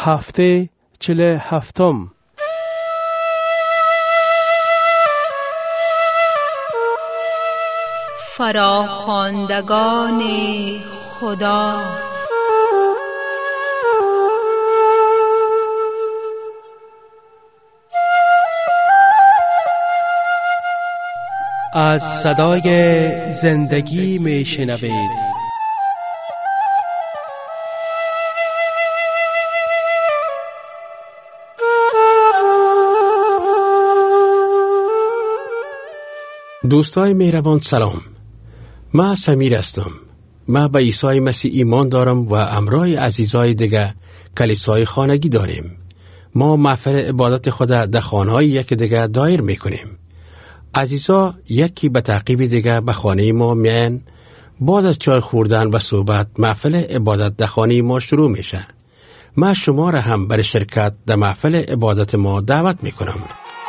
هفته 47. فراخواندگان خدا. از صدای زندگی می شنوید. دوستای مهربان سلام. من سمیر هستم. من به عیسی مسیح ایمان دارم و همراه عزیزای دیگه کلیسای خانگی داریم. ما محفل عبادت خود در خانه‌های یک دیگه دایر میکنیم. عزیزا یکی به تعقیب دیگه به خانه ما میان. بعد از چای خوردن و صحبت محفل عبادت در خانه ما شروع میشه. من شما را هم برای شرکت در محفل عبادت ما دعوت میکنم.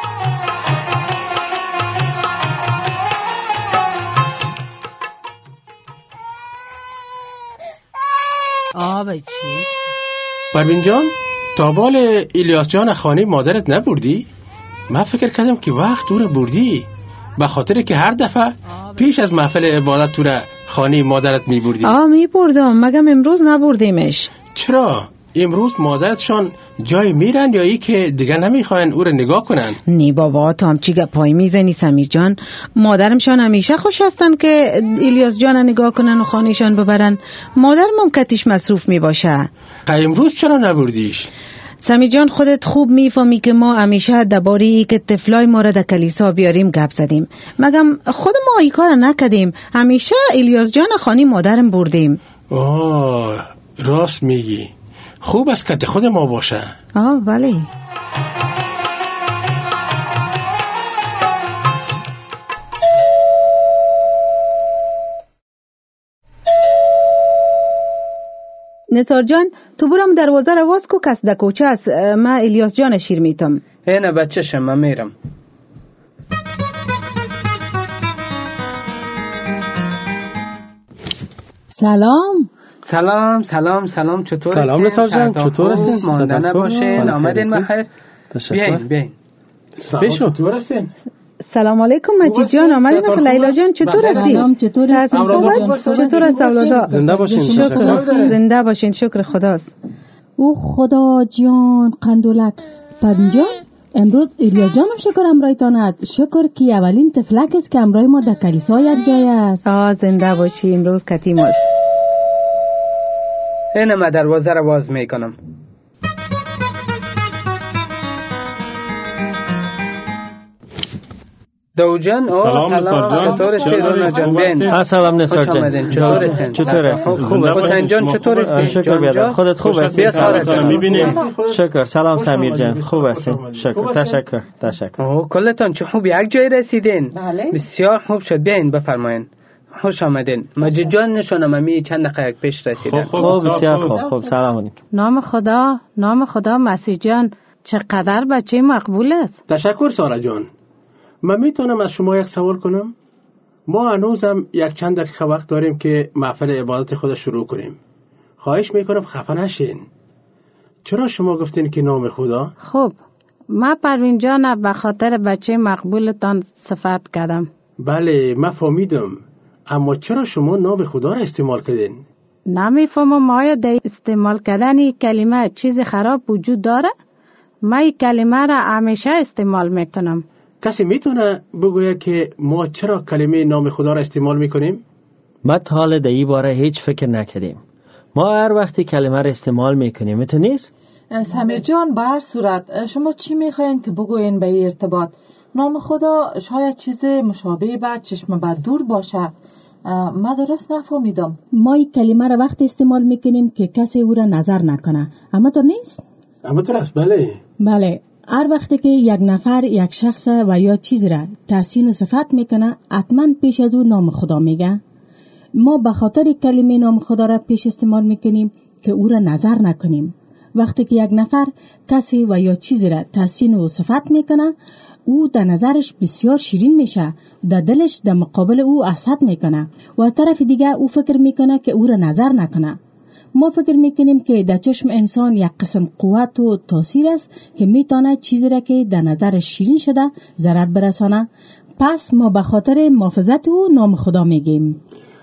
پروین جان، تا بال الیاس جان خانه مادرت نبردی؟ من فکر کردم که وقت تو رو بردی، به خاطر که هر دفعه پیش از محفل عبادت تو رو خانه مادرت میبردی. میبردم، مگم امروز نبردیمش. چرا؟ امروز مادرتشان جای میرن یا ای که دیگه نمیخواین او رو نگاه کنن؟ نی بابا، تو هم چی گپایی میزنی سمیر جان؟ مادرمشان همیشه خوش هستن که الیاس جان نگاه کنن و خانهشان ببرن. مادر ممکتش مصروف میباشه. امروز چرا نبردیش؟ سمیر جان، خودت خوب میفهمی که ما همیشه درباره ای که طفلای ما را در کلیسا بیاریم گپ زدیم. مگم خود ما ای کار نکردیم؟ همیشه الیاس جان خانه مادرم بردیم. راست میگی. خوب است که خود ما باشه. بله. نثار جان، تو برام دروازه رو باز کو، کس در کوچه است. من الیاس جان شیر میتم. اینه بچه‌شم، من میرم. سلام. چطور؟ سلام نثار جان، چطور هستین؟ مانده نباشین. آمدین بخیر. بیاین. چطور هستین؟ سلام علیکم مجید جان، آمدین بخیر. لیلا جان چطور هستی؟ سلام، چطور هستی؟ چطور است اولادا؟ زنده باشین. شکر خداست. او خدا جان قندولک. پروین جان، امروز الیاس جانم شکر امرایتاند. شکر که اولین طفلک است که امرای ما در کلیسا یک جای است. زنده باشی. امروز کتیم است. اینه من دروازه رو باز میکنم. دو جان، سلام. چطور شیرون جان؟ بین. سلام نثار جان. چطور هستی؟ خوبه. حسین جان چطور هستی؟ شکر بیادر. خودت خوب هستی؟ بیا سارا میبینیم. شکر. سلام سمیر جان، خوب هستی؟ شکر. تشکر. کلتان چه خوب یک جای رسیدین. بله. بسیار خوب شد. بیاین بفرمایین. خوش آمدین. مجید جان نشونم چند دقیقه پیش رسیدن. خوب بسیار خوب. سلام علیکم. نام خدا مسیح جان، چقدر بچه مقبول است. تشکر سارا جان. من میتونم از شما یک سوال کنم؟ ما هنوزم یک چند دقیقه وقت داریم که محفل عبادت خود شروع کنیم. خواهش میکنم خفه نشین. چرا شما گفتین که نام خدا؟ خب من پروین جان به خاطر بچه مقبولتان صفت کردم. بله من فهمیدم، اما چرا شما نام خدا را استعمال کردین؟ نمیفهمم آیا در استعمال کردن کلمه چیز خراب وجود داره؟ من این کلمه را همیشه استعمال میکنم. کسی میتونه بگویه که ما چرا کلمه نام خدا را استعمال میکنیم؟ ما تا حال در این باره هیچ فکر نکردیم. ما هر وقتی کلمه را استعمال میکنیم. تو نیست؟ سمیر جان، به هر صورت شما چی میخواین که بگوین به این ارتباط؟ نام خدا شاید چیز مشابه به چشم بد دور باشه. من درست نفهمیدم. ما این کلمه را وقتی استعمال میکنیم که کسی او را نظر نکنه. اما تو نیست؟ اما تو راست. بله. هر وقتی که یک نفر یک شخص و یا چیز را تحسین و صفت میکنه، حتما پیش از او نام خدا میگه. ما به خاطر کلمه نام خدا را پیش استعمال میکنیم که او را نظر نکنیم. وقتی که یک نفر کسی و یا چیز را تحسین و صفت میکنه، او در نظرش بسیار شیرین میشه، در دلش در مقابل او حسد میکنه و طرف دیگه او فکر میکنه که او را نظر نکنه. ما فکر میکنیم که در چشم انسان یک قسم قوت و تاثیر است که میتونه چیزی را که در نظر شیرین شده ضرر برسانه. پس ما به خاطر محافظت او نام خدا میگیم.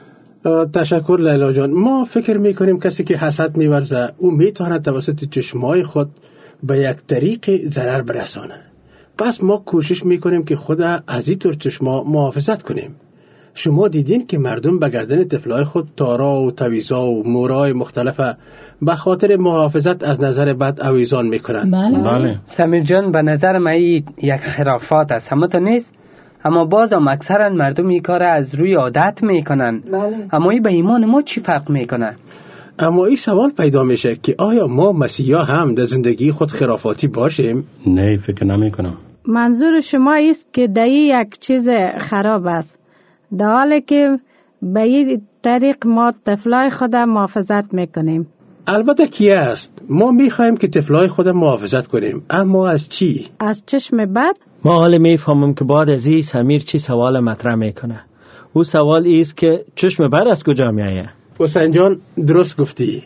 تشکر لیلا جان. ما فکر میکنیم کسی که حسد میورزه او میتونه توسط چشمای خود به یک طریق ضرر برسانه. پس ما کوشش میکنیم که خود از این طور چشما محافظت کنیم. شما دیدین که مردم به گردن طفلای خود تارا و تویزا و مورای مختلف به خاطر محافظت از نظر بد آویزان میکنن. بله. سمیر جان، به نظر من یک خرافات است، همه نیست، اما باز هم اکثرا مردم این کار از روی عادت میکنن. اما این به ایمان ما چی فرق میکنه؟ اما این سوال پیدا میشه که آیا ما مسیحا هم در زندگی خود خرافاتی باشیم؟ نه، فکر نمی کنم. منظور شما است که دایی یک چیز خراب است، در حالی که به این طریق ما طفلای خود محافظت میکنیم. البته کی است؟ ما میخوایم که طفلای خود محافظت کنیم، اما از چی؟ از چشم بد؟ ما حالا میفهمم که بعد از این سمیر چی سوال مطرح میکنه. او سوال است که چشم بد از کجا میایه؟ حسین جان درست گفتی.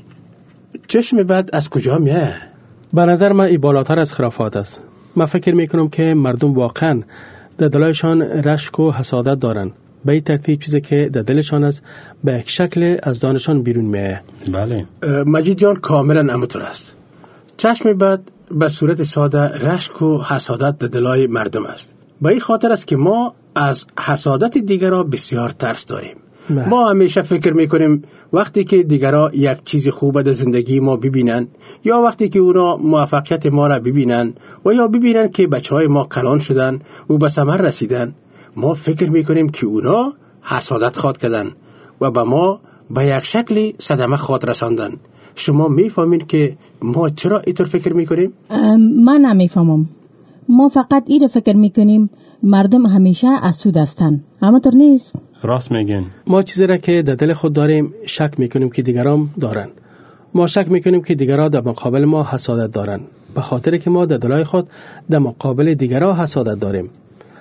چشم بد از کجا میایه؟ به نظر من این بالاتر از خرافات است. من فکر میکنم که مردم واقعا در دلایشان رشک و حسادت دارن. به این ترتیب چیزی که در دلشان است به یک شکل از دانشان بیرون میایه. بله. مجید جان کاملا همونطور است. چشم بد به صورت ساده رشک و حسادت در دلای مردم است. به این خاطر است که ما از حسادت دیگران بسیار ترس داریم. ما همیشه فکر میکنیم وقتی که دیگران یک چیز خوب در زندگی ما ببینن، یا وقتی که اونا موفقیت ما را ببینن و یا ببینن که بچهای ما کلان شدن و به ثمر رسیدن، ما فکر میکنیم که اونا حسادت خواد کردن و به ما به یک شکلی صدمه خواد رساندن. شما میفهمین که ما چرا اینطور فکر میکنیم؟ من نمیفهمم. ما فقط این فکر میکنیم مردم همیشه حسود هستند. اما طور نیست. راست میگین. ما چیزی را که در دل خود داریم شک میکنیم که دیگران دارن. ما شک میکنیم که دیگران در مقابل ما حسادت دارن، به خاطر که ما در دلای خود در مقابل دیگران حسادت داریم.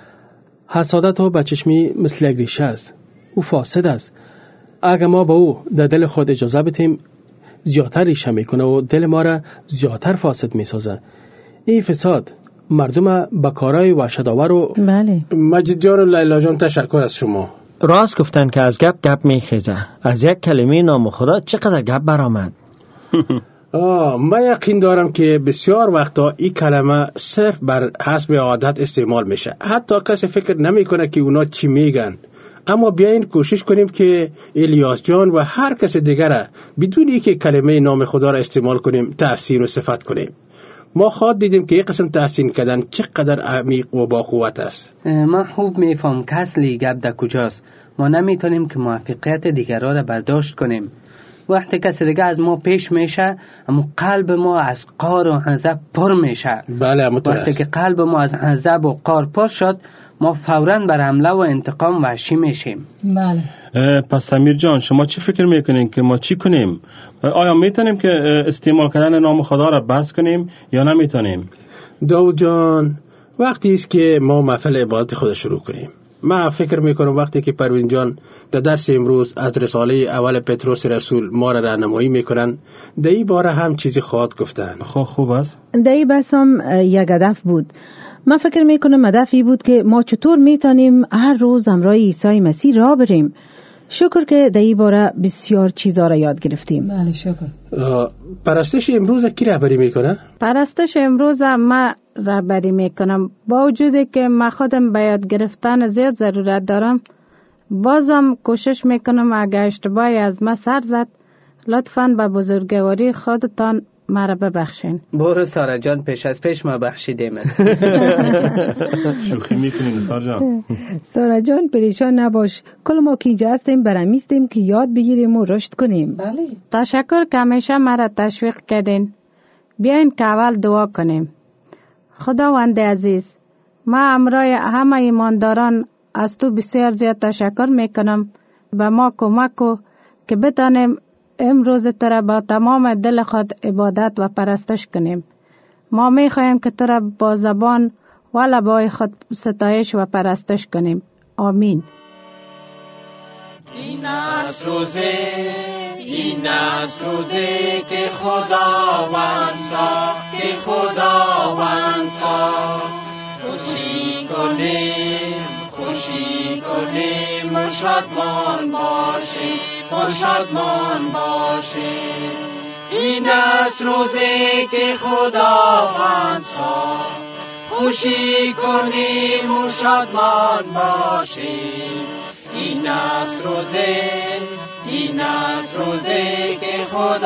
حسادت و بچشمی مثل یک ریشه است. او فاسد است. اگر ما به او در دل خود اجازه بدیم زیادتر ریشه میکنه و دل ما را زیادتر فاسد میسازه. این فساد مردم به کارهای وحشت‌آور و بله. مجید جان و لیلا جان تشکر از شما. راست گفتن که از گپ میخیزه. از یک کلمه نام خدا چقدر گپ برآمد. من یقین دارم که بسیار وقتا این کلمه صرف بر حسب عادت استعمال میشه. حتی کسی فکر نمیکنه که اونا چی میگن. اما بیاین کوشش کنیم که الیاس جان و هر کس دیگر بدون که کلمه نام خدا را استعمال کنیم تحسین و صفت کنیم. ما خود دیدیم که یک قسم تحسین کردن چقدر عمیق و با قوت است. من خوب میفهم که اصلی گپ در کجاست. ما نمیتونیم که موفقیت دیگران را برداشت کنیم. وقتی کسی دیگه از ما پیش میشه، اما قلب ما از قار و غضب پر میشه. بله همونطور وقتی است. که قلب ما از غضب و قار پر شد، ما فوراً بر حمله و انتقام وحشی میشیم. بله. پس سمیر جان شما چی فکر میکنین که ما چی کنیم؟ آیا میتونیم که استعمال کردن نام خدا را بس کنیم یا نمیتونیم؟ داود جان وقتی است که ما محفل عبادت خود شروع کنیم. من فکر میکنم وقتی که پروین جان در درس امروز از رساله اول پتروس رسول ما را راهنمایی میکنن، در این باره هم چیزی خواهد گفتن. خوب است. در این بحث هم یک هدف بود. من فکر میکنم هدفی بود که ما چطور میتونیم هر روز همراه عیسی مسیح راه بریم. شکر که در این باره بسیار چیزا را یاد گرفتیم. بله شکر. پرستش امروز کی رهبری میکنه؟ پرستش امروز من رهبری میکنم. با وجودی که من خودم به یاد گرفتن زیاد ضرورت دارم، بازم کوشش میکنم اگر اشتباهی از من سر زد لطفاً به بزرگواری خودتان مرا ببخشین. برو سارا جان، پیش از پیش ما بخشیدیم. شوخی میکنین سارا جان. سارا جان پریشان نباش. کل ما که اینجا هستیم برمیستیم که یاد بگیریم و رشد کنیم. بله. تشکر که همیشه مرا تشویق کردین. بیاین که اول دعا کنیم. خداوند عزیز، ما همراه همه ایمانداران از تو بسیار زیاد تشکر میکنم. به ما کمک کو که بتانیم امروز تو را با تمام دل خود عبادت و پرستش کنیم. ما میخواهیم که تو را با زبان و لبای خود ستایش و پرستش کنیم. آمین. این است روز این است روزی که خداوند ساخت، که خداوند ساخت. خوشی کنیم، خوشی کنیم و شادمان باشیم، و شادمان باشیم. این است روزی که خداوند ساخت، خوشی کنیم و شادمان باشیم. این است روزی، این است روزی که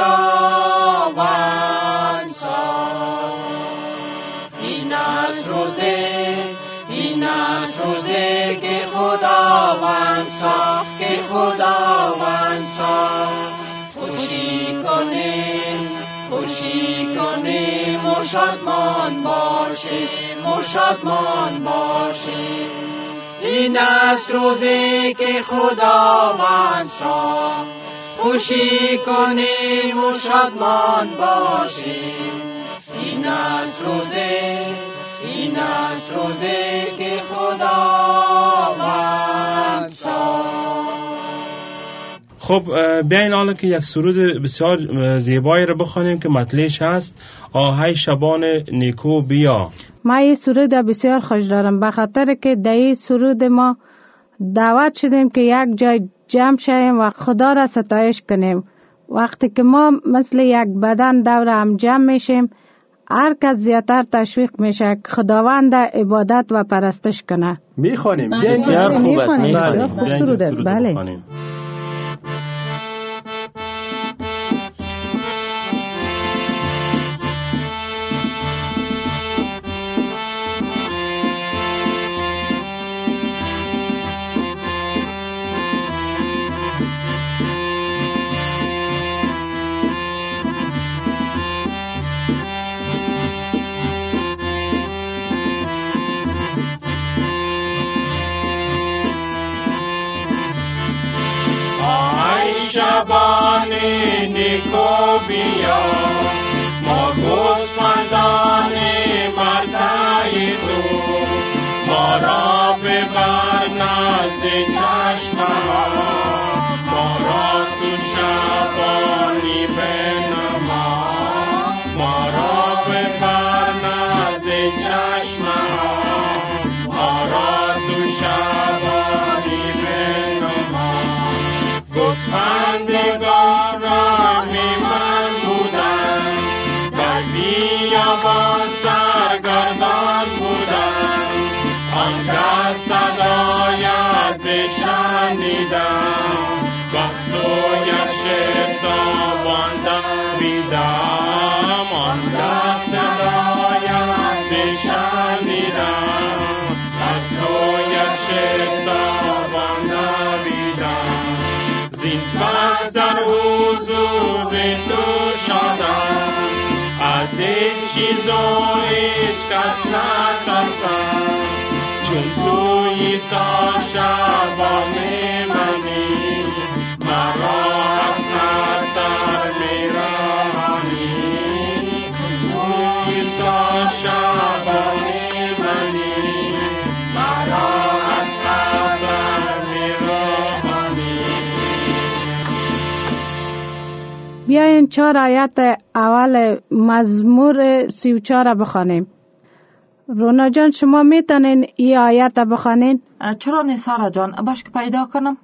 خداوند ساخت. این است روزی، این است روزی که خداوند ساخت، که خداوند ساخت. خوشی کنیم، خوشی کنیم و شادمان باشیم، و شادمان باشیم. این است روزی که خداوند ساخت، خوشی کنیم و شادمان باشیم. این است روزی، این است روزی که خداوند ساخت. خب بیاین حالا که یک سرود بسیار زیبایی رو بخوانیم که مطلعش هست آهای شبان نیکو بیا. ما این سرود بسیار خوش دارم، به خاطر که در این سرود ما دعوت شدیم که یک جای جمع شویم و خدا را ستایش کنیم. وقتی که ما مثل یک بدن دور هم جمع میشیم، هر کس زیادتر تشویق میشه که خداوند عبادت و پرستش کنه. میخوانیم بسیار خوب است، میخوانیم. خوب سرود است. بله. شبان نیکو بیا، ما گوسفندان مرتع تو، ما را ببر نزد چشم‌ها، ما را تو شبانی بنما، ما را ببر نزد چشم‌ها، ما را تو شبانی بنما. گوسفندگان را میمن بودن، در بیابان سرگردان بودن، آنگه صدایت بشنیدم، و سویش شتابان دویدم، آنگه صدایت بشنیدم، و سویش شتابان دویدم. زین پس در حضور تو شدم، از این چیزا هیچ کس نترسم، چون تو عیسی شبان منی، مرا از خطر میرانی. تو عیسی شبان منی، مرا از خطر میرانی. بیاین 4 آیت اول مزمور 34 بخوانیم. رونا جان شما میتونین این آیت بخوانین؟ چرا نه سارا جان، باش که پیدا کنم.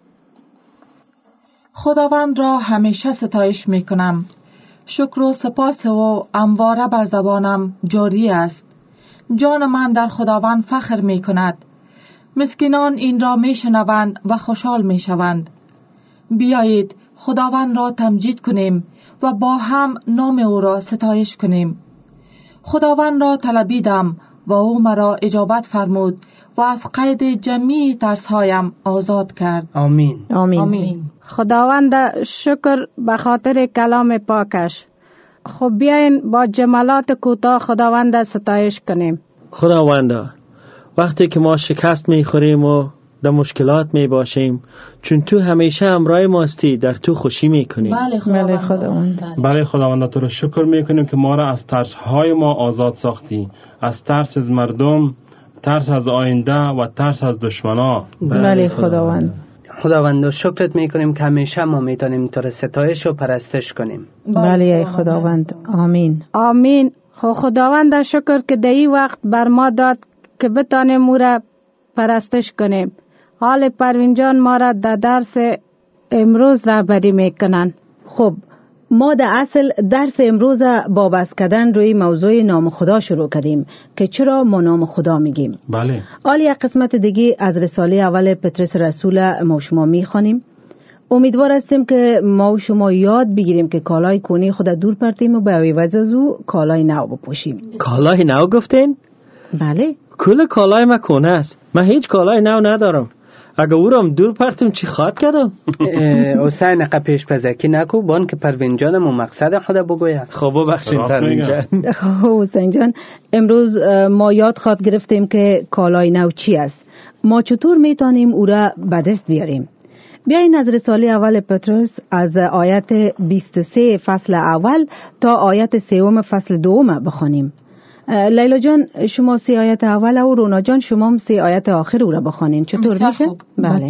خداوند را همیشه ستایش میکنم، شکر و سپاس و همواره بر زبانم جاری است. جان من در خداوند فخر میکند، مسکینان این را میشنوند و خوشحال میشوند. بیایید خداوند را تمجید کنیم و با هم نام او را ستایش کنیم. خداوند را طلبیدم و او مرا اجابت فرمود و از قید جمیع ترسهایم آزاد کرد. آمین. آمین. آمین. خداوند شکر به خاطر کلام پاکش. خب بیاین با جملات کوتاه خداوند ستایش کنیم. خداوند، وقتی که ما شکست میخوریم و در مشکلات می باشیم، چون تو همیشه همراه ما هستی، در تو خوشی میکنیم. بله خداوند. بله خداوند، تو رو شکر میکنیم که ما را از ترس های ما آزاد ساختی، از ترس از مردم، ترس از آینده و ترس از دشمنا. بله خداوند. خداوند شکرت میکنیم که همیشه ما میتونیم تو را ستایش و پرستش کنیم. بله ای خداوند. آمین. آمین. خداوند شکر که در این وقت بر ما داد که بتانیم او را پرستش کنیم. حال پروین جان ما را در درس امروز رهبری میکنن. خب ما در اصل درس امروز با بحث کردن روی موضوع نام خدا شروع کردیم که چرا ما نام خدا میگیم. بله. حالا یک قسمت دیگه از رساله اول پطرس رسول ما شما میخوانیم. امیدوار هستیم که ما و شما یاد بگیریم که کالای کونی خود دور پرتیم و به عوض از او کالای نو بپوشیم. کالای نو گفتین؟ بله. کل کالای ما کونه است. من هیچ کالای نو ندارم. اگه او را دور پرتیم چی خواهد کردم؟ حسین اقا پیش پزکی نکو بان که پروین جانم و مقصد خدا بگوید. خب ببخشید پروین جان. حسین جان امروز ما یاد خواد گرفتیم که کالای نو چی است. ما چطور میتونیم او را به دست بیاریم؟ بیاین از رساله اول پطرس از آیت 23 فصل اول تا آیت 3 فصل 2 بخوانیم. لیلا جان شما 3 آیت اول و رونا جان شما هم 3 آیت آخر او را بخوانین. چطور میشه؟ بله.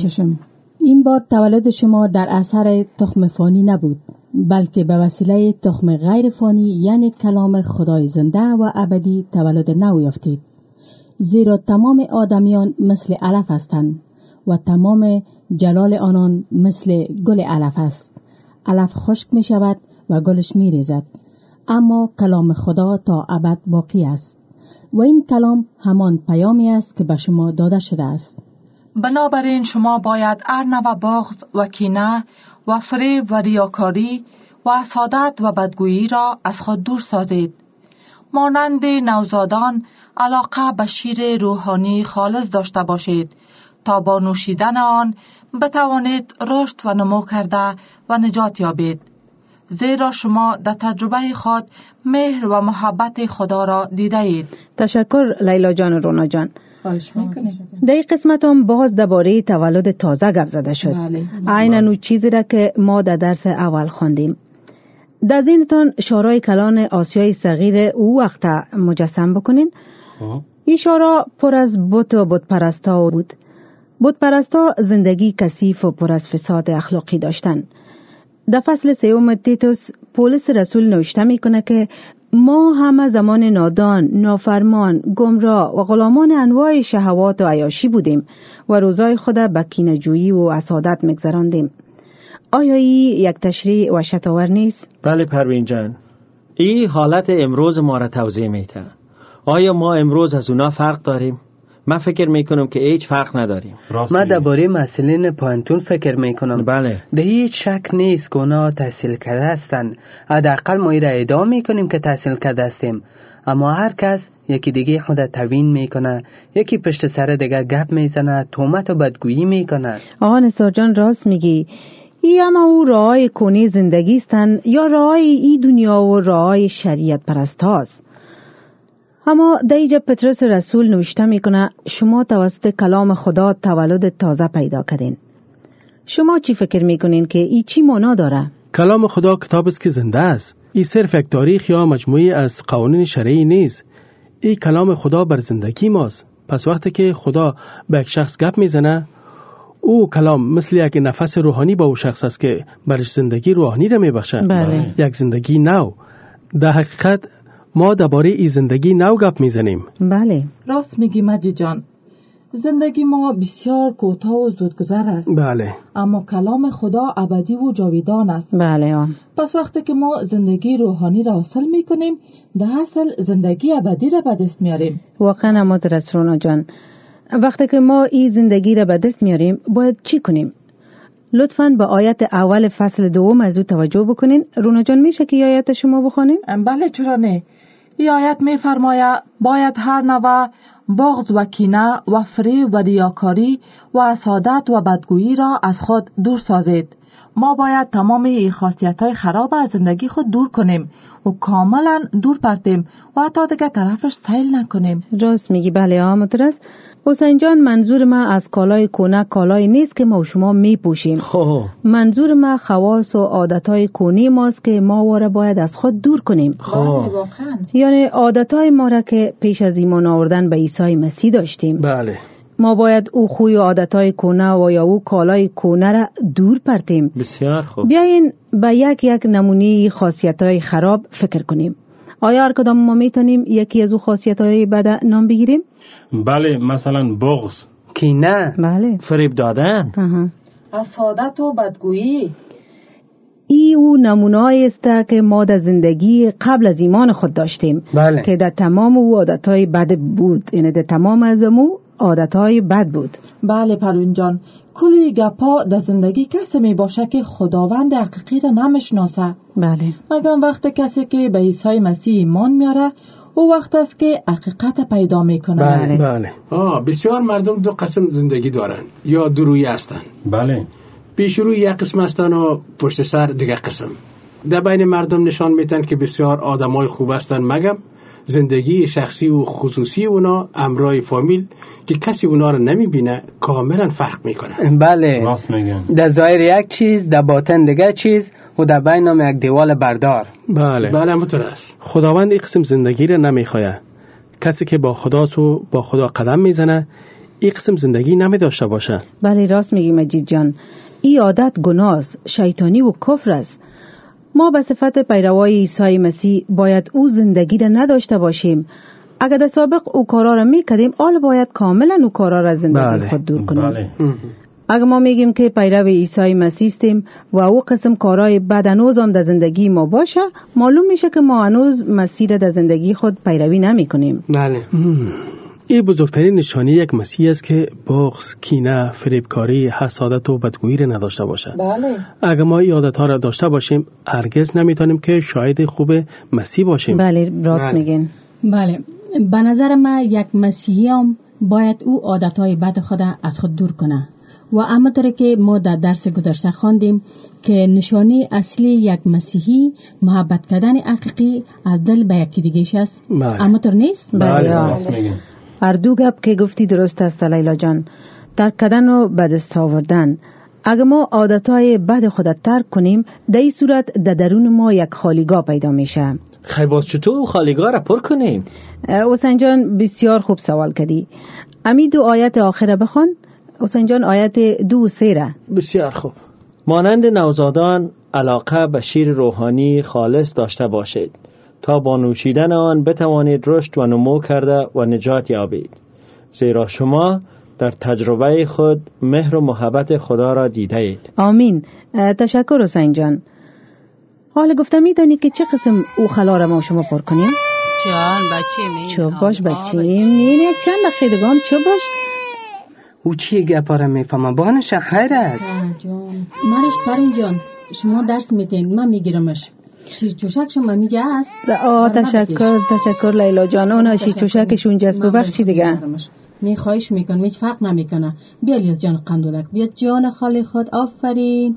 این بار تولد شما در اثر تخم فانی نبود، بلکه به وسیله تخم غیر فانی یعنی کلام خدای زنده و ابدی تولد نو یافتید. زیرا تمام آدمیان مثل علف هستند و تمام جلال آنان مثل گل علف است. علف خشک می شود و گلش می ریزد، اما کلام خدا تا ابد باقی است و این کلام همان پیامی است که به شما داده شده است. بنابراین شما باید ارنه و بغض و کینه و فریب و ریاکاری و حسادت و بدگویی را از خود دور سازید. مانند نوزادان علاقه به شیر روحانی خالص داشته باشید تا با نوشیدن آن بتوانید رشد و نمو کرده و نجات یابید. زیرا شما در تجربه خود مهر و محبت خدا را دیده اید. تشکر لیلا جان و رونا جان. خواهش میکنم. در این قسمت هم باز درباره تولد تازه گپ زده شد. عیناً اون چیزی را که ما در درس اول خواندیم. در ذهنتان شورای کلان آسیای صغیر او وقت مجسم بکنین. این شورا پر از بت و بت پرستا بود. بت پرستا زندگی کثیف و پر از فساد اخلاقی داشتن. در فصل 3 تیتوس پولس رسول نوشته میکنه که ما همه زمان نادان، نافرمان، گمراه و غلامان انواع شهوات و عیاشی بودیم و روزای خود به کینه‌جویی و حسادت میگذراندیم. آیا این یک تشریح و شتاور نیست؟ بله پروین جان. این حالت امروز ما را توضیح میده. آیا ما امروز از اونا فرق داریم؟ من فکر میکنم که هیچ فرق نداریم. من درباره مسئولین پانتون فکر میکنم. بله. به هیچ شک نیست که اونا تحصیل کرده هستند. حداقل ما را ادعا میکنیم که تحصیل کرده هستیم. اما هر کس یکی دیگه خود توین میکنه، یکی پشت سر دیگه گپ میزنه، تهمت و بدگویی میکنه. آقا نثار جان راست میگی. ای اما او راهای کنی زندگی استن یا راهای ای دنیا و راهای شریعت پرست هاست. اما در اینجا پطرس رسول نوشته میکنه شما توسط کلام خدا تولد تازه پیدا کردین. شما چی فکر میکنین که ای چی معنا داره؟ کلام خدا کتاب است که زنده است. این صرف یک تاریخ یا مجموعی از قوانین شرعی نیست. این کلام خدا بر زندگی ماست. پس وقتی که خدا به یک شخص گپ میزنه، او کلام مثل یک نفس روحانی با او شخص است که برش زندگی روحانی را میبخشه. بله. یک زندگی نو. در حقیقت ما درباره این زندگی نو گپ میزنیم. بله. راست میگی مجید جان. زندگی ما بسیار کوتاه و زودگذر است. بله. اما کلام خدا ابدی و جاویدان است. بله. پس وقتی که ما زندگی روحانی را حاصل میکنیم، در اصل زندگی ابدی را به دست میاریم. واقعا اما رسونا جان، وقتی که ما این زندگی را به دست میاریم باید چی کنیم؟ لطفاً به آیت اول فصل 2 از او توجه بکنین. رونا جان میشه که آیت شما بخونین؟ بله چرا نه. این آیت میفرماید باید هر نوع بغض و کینه و فریب و ریاکاری و حسادت و بدگویی را از خود دور سازید. ما باید تمام این خاصیت‌های خراب از زندگی خود دور کنیم و کاملا دور پرتیم و حتی دیگه طرفش سیل نکنیم. راست میگی. بله آمدرس. حسین جان منظور ما از کالای کونه کالای نیست که ما و شما میپوشیم. منظور ما خواص و عادتهای کونی ماست که ما واره باید از خود دور کنیم. یعنی عادتهای ما را که پیش از ایمان آوردن به عیسی مسیح داشتیم. بله. ما باید او خوی و عادتهای کهنه و یا او کالای کهنه را دور پرتیم. بسیار خوب. بیاین به یک نمونه خاصیت‌های خراب فکر کنیم. آیا هر کدام ما میتونیم یکی از او خاصیت‌های بد نام بگیریم؟ بله، مثلا بغض، کینه، بله، فریب دادن، حسادت و بدگویی. ای او نمونه‌ای است که ما در زندگی قبل از ایمان خود داشتیم. بله. که در تمام او عادتهای بد بود، یعنی در تمام از او عادتهای بد بود. بله پروین جان، کلی گپا در زندگی کسی می باشه که خداوند حقیقی را نمیشناسه. بله. مگم وقت کسی که به عیسی مسیح ایمان میاره او وقت است که حقیقت پیدا میکنه. بله. بسیار مردم دو قسم زندگی دارن یا دو رویه هستن. بله. پیش روی یک قسم هستن و پشت سر دیگه قسم. در بین مردم نشان میتن که بسیار آدمای خوب هستن، مگم زندگی شخصی و خصوصی اونا امرای فامیل که کسی اونا رو نمیبینه کاملا فرق میکنه. بله، راست میگن. در ظاهر یک چیز، در باطن دیگه چیز و در بین یک دیوال بردار. بله همونطور است. خداوند این قسم زندگی رو نمیخواه. کسی که با خدا قدم میزنه این قسم زندگی نمیداشته باشه. بله راست میگی مجید جان. این عادت گناه است، شیطانی و کفر است. ما به صفت پیروای عیسی مسیح باید او زندگی را نداشته باشیم. اگر در سابق او کارا را میکردیم، حالا باید کاملا او کارا را زندگی خود دور کنیم. بله. اگر ما میگیم که پیرو عیسی مسیح هستیم و او قسم کارهای بد هنوز هم در زندگی ما باشه، معلوم میشه که ما هنوز مسیح را در زندگی خود پیروی نمی کنیم. بله. این بزرگترین نشانی یک مسیح است که بغض، کینه، فریبکاری، حسادت و بدگویی را نداشته باشه. بله. اگر ما این عادت‌ها را داشته باشیم، هرگز نمیتونیم که شاهد خوب مسیح باشیم. بله راست میگین. بله، به نظر من یک مسیحی هم باید او عادتهای بد خود از خود دور کنه و همونطور که ما در درس گذشته خواندیم که نشانی اصلی یک مسیحی محبت کردن حقیقی از دل به یکی دیگه‌اش است. همونطور نیست؟ بله. هر دو گپ که گفتی درست است لیلا جان. ترک کردن و به دست آوردن. اگر ما عادتهای بد خود ترک کنیم، در این صورت در درون ما یک خالیگاه پیدا میشه. خیلی باز چطور خالیگاه را پر کنیم؟ حسین جان بسیار خوب سوال کردی. امی دو آیت آخره بخوان. حسین جان آیت 2 و 3 را. بسیار خوب. مانند نوزادان علاقه به شیر روحانی خالص داشته باشید تا با نوشیدن آن بتوانید رشد و نمو کرده و نجات یابید، زیرا شما در تجربه خود مهر و محبت خدا را دیده اید. آمین. تشکر حسین جان. حالا گفتم میدانی که چه قسم او خلا را ما شما پر کنیم؟ جان بچه چوب باش بچه این یک چند دقیقه چوب باش. او چیه گپا را میفهمه؟ بانش خیر است. جان مرش پرین جان، شما درس میدین من میگیرمش. شیر چوشک شما میگه است. تشکر لیلا جان. اونا شیر چوشکش اونجاست. ببخشید دیگه. نه خواهش میکنم، هیچ فرق نمیکنه. بیا لیاز جان قندولک، بیا جان خالی خود. آفرین.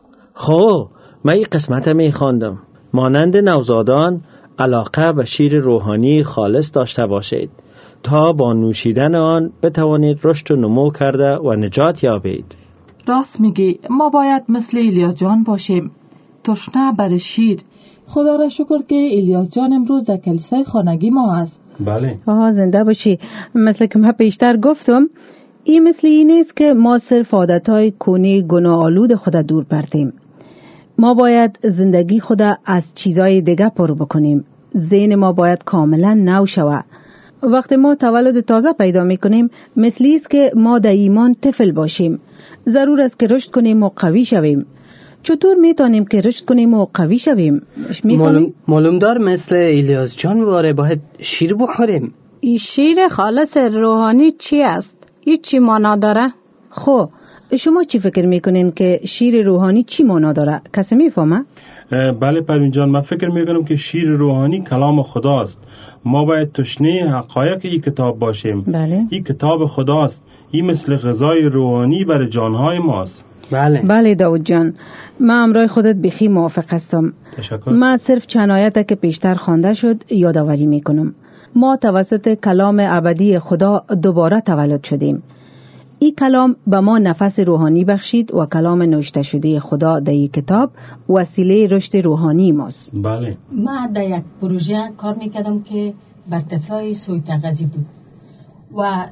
خب من این قسمت میخواندم. مانند نوزادان علاقه به شیر روحانی خالص داشته باشید تا با نوشیدن آن بتوانید رشد و نمو کرده و نجات یابید. راست میگی، ما باید مثل الیاس جان باشیم، تشنه بر شیر. خدا را شکر که الیاس جان امروز در کلیسای خانگی ما است. بله. زنده باشی. مثل که من پیشتر گفتم، این مثل این نیست که ما صرف عادتهای کونی گناه آلود خود دور پرتیم. ما باید زندگی خود از چیزای دیگه پر بکنیم. ذهن ما باید کاملا نو شوه. وقتی ما تولد تازه پیدا میکنیم، مثلی است که ما در ایمان طفل باشیم. ضرور است که رشد کنیم و قوی شویم. چطور میتونیم که رشد کنیم و قوی شویم؟ معلوم دار مثل الیاس جان واره باید شیر بخوریم. این شیر خالص روحانی چی است؟ این چی معنا داره؟ خب شما چی فکر میکنین که شیر روحانی چی معنا داره؟ کسی میفهمه؟ بله پروین جان، من فکر میکنم که شیر روحانی کلام خداست. ما باید تشنه حقایق این کتاب باشیم. بله. این کتاب خداست. این مثل غذای روحانی برای جانهای ماست. بله داود جان، من امرای خودت بخی موافق هستم. تشکر. من صرف چند آیت که پیشتر خوانده شد یادآوری میکنم. ما توسط کلام ابدی خدا دوباره تولد شدیم. این کلام به ما نفس روحانی بخشید و کلام نوشته شده خدا در این کتاب وسیله رشد روحانی ماست. بله. من در یک پروژه کار میکردم که بر طفلای سوی تغذی بود و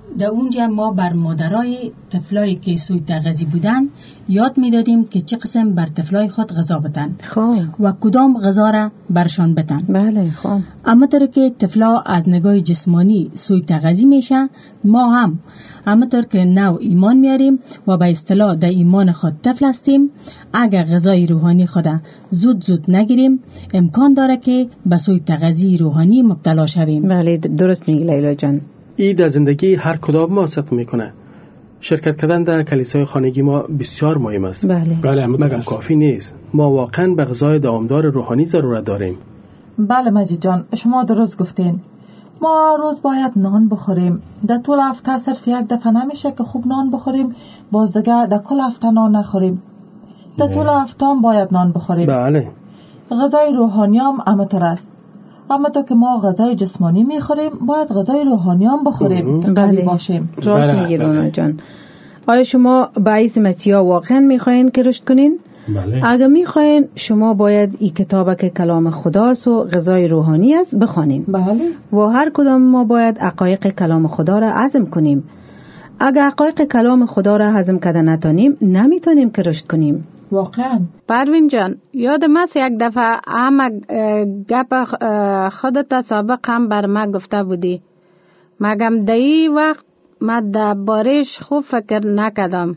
در اونجا ما بر مادرای طفلایی که سوی تغذی بودن یاد میدادیم که چه قسم بر طفلای خود غذا بدن و کدام غذا را برشان بدن. بله خب. اما طور که طفلا از نگاه جسمانی سوی تغذی میشه، ما هم اما طور که نو ایمان میاریم و به اصطلاح در ایمان خود طفل هستیم، اگر غذای روحانی خود زود نگیریم امکان داره که به سوی تغذی روحانی مبتلا شویم. بله درست میگی لیلا جان. این در زندگی هر کدام ما صدق میکنه. شرکت کردن در کلیسای خانگی ما بسیار مهم است. بله. مگر کافی نیست. ما واقعا به غذای دوامدار روحانی ضرورت داریم. بله مجید جان، شما درست گفتین. ما روز باید نان بخوریم. در طول هفته صرف یک دفعه نمیشه که خوب نان بخوریم، باز دیگه در کل هفته نان نخوریم. در طول هفته هم باید نان بخوریم. بله. غذای روحانی هم امتر است. اما تا که ما غذای جسمانی میخوریم باید غذای روحانی هم بخوریم که قوی باشیم. راست میگی رونا جان. آیا شما به عیسی مسیح واقعا میخواین که رشد کنین؟ بله. اگر میخواین شما باید این کتابه که کلام خداست و غذای روحانی است بخوانین. بله. و هر کدام ما باید حقایق کلام خدا را هضم کنیم. اگر حقایق کلام خدا را هضم کرده نتونیم نمیتونیم که رشد کنیم. واقعا. پروین جان، یادم است یک دفعه همه گپ خودت سابق هم بر ما گفته بودی. مگم دایی وقت ما درباره‌اش خوب فکر نکردم.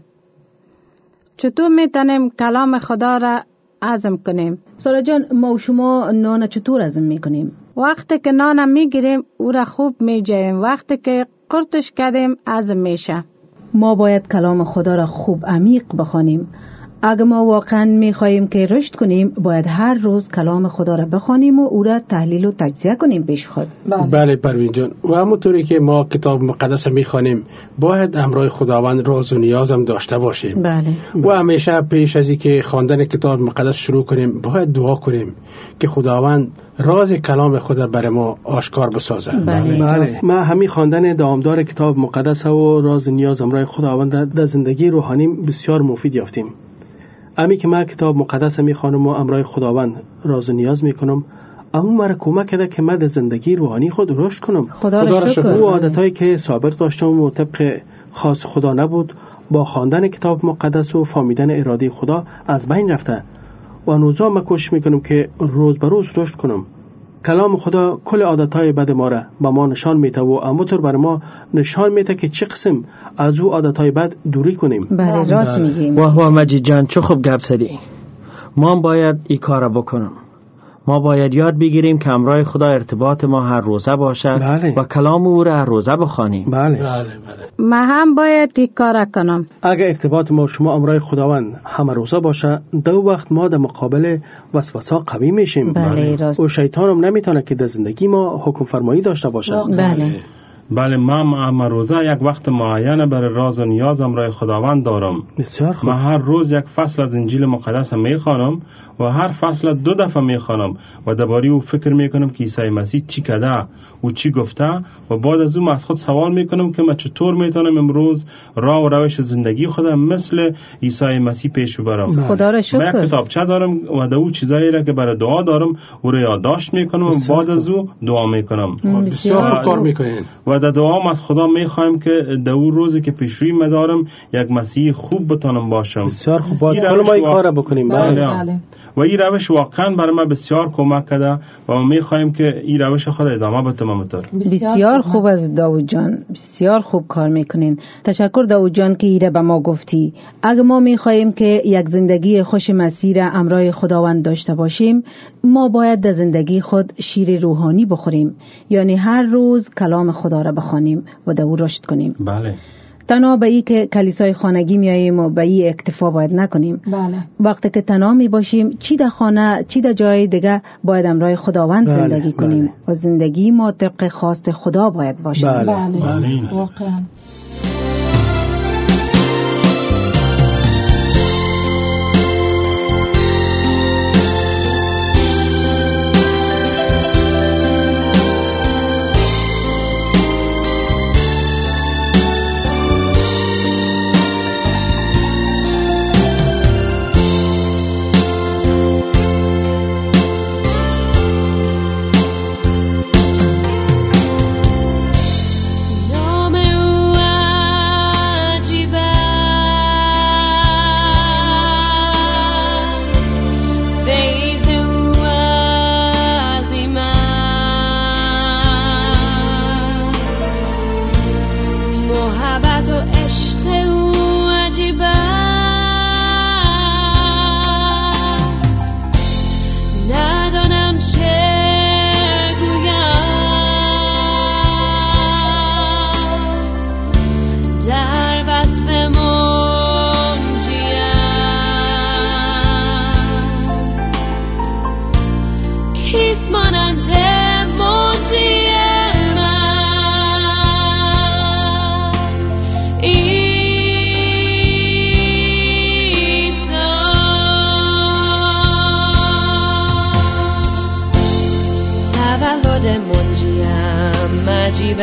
چطور میتونیم کلام خدا را هضم کنیم؟ سارا جان، ما و شما نان چطور هضم میکنیم؟ وقتی که نان میگیریم او را خوب میجویم، وقتی که قرطش کردیم هضم میشه. ما باید کلام خدا را خوب عمیق بخوانیم. اگر ما واقعا میخواییم که رشد کنیم باید هر روز کلام خدا را بخوانیم و او را تحلیل و تجزیه کنیم پیش خود. بله پروین جان، و همونطوری که ما کتاب مقدس میخوانیم باید همراه خداوند راز و نیاز هم داشته باشیم. بله. و همیشه پیش از اینکه خواندن کتاب مقدس شروع کنیم باید دعا کنیم که خداوند راز کلام خدا برای ما آشکار بسازه. بله. ما همین خواندن دوامدار کتاب مقدس و راز نیاز همراه خداوند در زندگی روحانی بسیار مفید یافتیم. امی که من کتاب مقدس میخوانم و امرای خداوند راز و نیاز میکنم، اما مرا کمک کرده که من در زندگی روحانی خود رشد کنم. خدا را شکر. او عادتایی که سابق داشتم و طبق خاص خدا نبود با خواندن کتاب مقدس و فهمیدن اراده خدا از بین رفته و نوزا من کوشش میکنم که روز به روز رشد کنم. کلام خدا کل عادتهای بد ما را به ما نشان میده و همونطور بر ما نشان میده که چه قسم از او عادتهای بد دوری کنیم. بله راست میگیم. واه مجید جان، چه خوب گپ زدی. ما باید این کار بکنم. ما باید یاد بگیریم که همراه خدا ارتباط ما هر روزه باشد. بله. و کلام او را هر روزه بخوانیم. بله. من هم باید این کار کنم. اگر ارتباط ما شما همراه خداوند همه روزه باشه، دو وقت ما در مقابل وسوسه قوی میشیم. بله راست. و شیطان هم نمیتونه که در زندگی ما حکم فرمایی داشته باشه. بله. من روزه یک وقت معین برای راز و نیاز همراه خداوند دارم. بسیار خوب. من هر روز یک فصل از انجیل مقدس میخوانم و هر فصل 2 دفعه میخوانم و درباره او فکر میکنم که عیسی مسیح چی کرده و چی گفته و بعد از اون از خود سوال میکنم که من چطور میتونم امروز راه و روش زندگی خودم مثل عیسی مسیح پیش ببرم. خدا را شکر. من یک کتابچه دارم و در او چیزایی را که برای دعا دارم او را یادداشت میکنم و بعد از او دعا میکنم. بسیار کار میکنین. و در دعام از خدا میخوایم که در اون روزی که پیش روی مدارم یک مسیح خوب بتونم باشم. بسیار خوب. باید ما این کار بکنیم. بله. و این روش واقعا برای ما بسیار کمک کرده و ما میخوایم که این روش خود ادامه بده. بسیار خوب از داوود جان، بسیار خوب کار میکنین. تشکر داوود جان که ایره به ما گفتی. اگر ما میخوایم که یک زندگی خوش مسیر همراه خداوند داشته باشیم، ما باید در زندگی خود شیر روحانی بخوریم، یعنی هر روز کلام خدا را بخوانیم و در او رشد کنیم. بله. تنها به ای که کلیسای خانگی میاییم و به ای اکتفا باید نکنیم. بله. وقتی که تنها می باشیم، چی در خانه چی در جای دیگه باید همراه خداوند زندگی کنیم و زندگی ما طبق خواست خدا باید باشه. بله. واقعا. نام او عجیب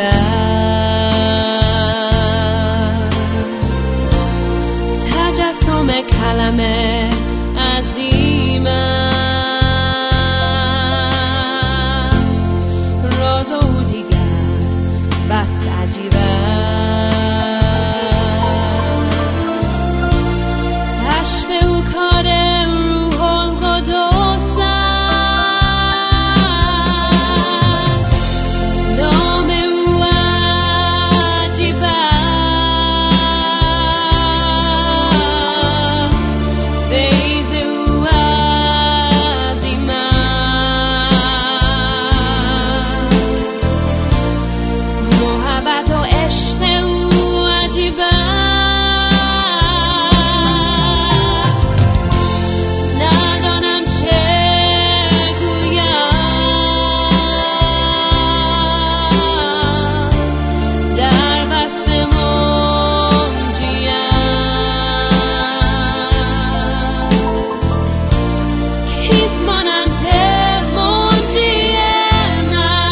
است، تجسم کلمه عظیم است، راز او دیگر بس عجیب است، کشف او کار روح القدس است، نام او عجیب است، فیض او عظیم است، محبت و عشق او عجیب است، ندانم چه گویم، در وصف منجیم، کیست مانند منجی من؟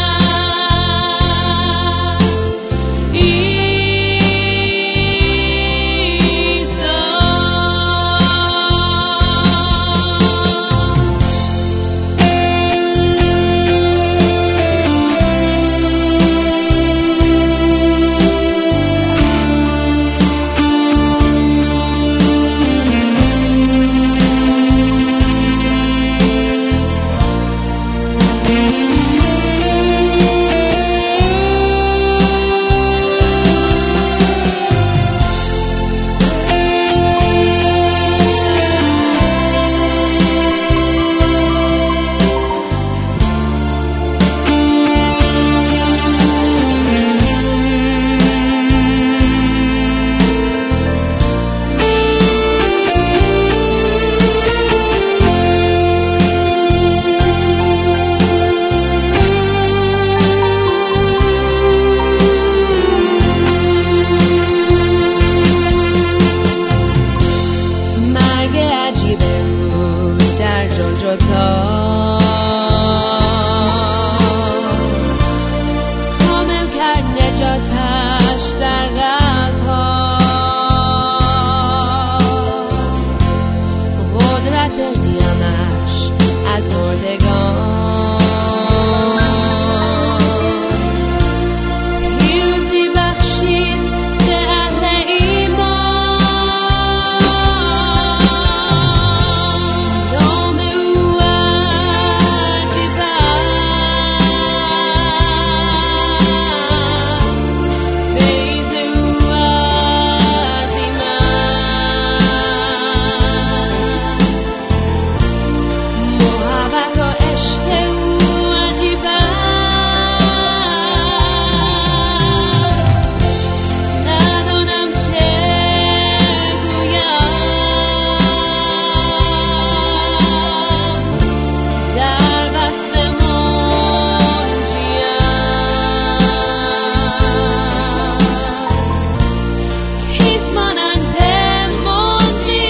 مرگ عجیب او در جلجتا، کامل کرد نجاتش در قلب‌ها، قدرت قیامش از مردگان، پیروزی بخشید به اهل ایمان، نام او عجیب است، فیض او عظیم است، محبت و عشق او عجیب است، ندانم چه گویم، در وصف منجیم، کیست مانند منجی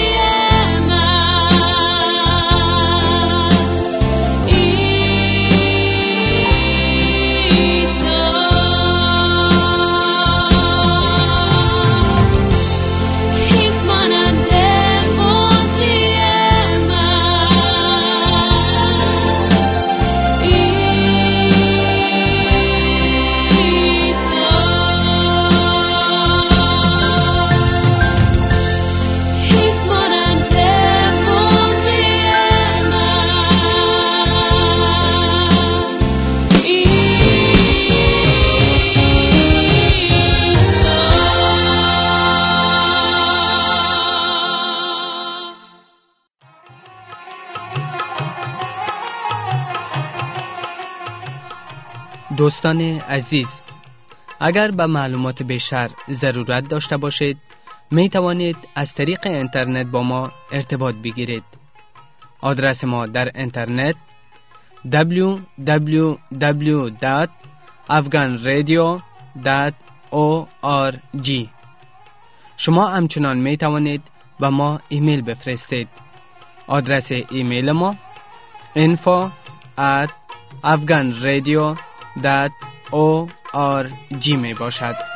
دوستان عزیز، اگر به معلومات بیشتر ضرورت داشته باشید می توانید از طریق اینترنت با ما ارتباط بگیرید. آدرس ما در اینترنت www.afghanradio.org. شما همچنان می توانید به ما ایمیل بفرستید. آدرس ایمیل ما info@afghanradio.org IRG می باشد.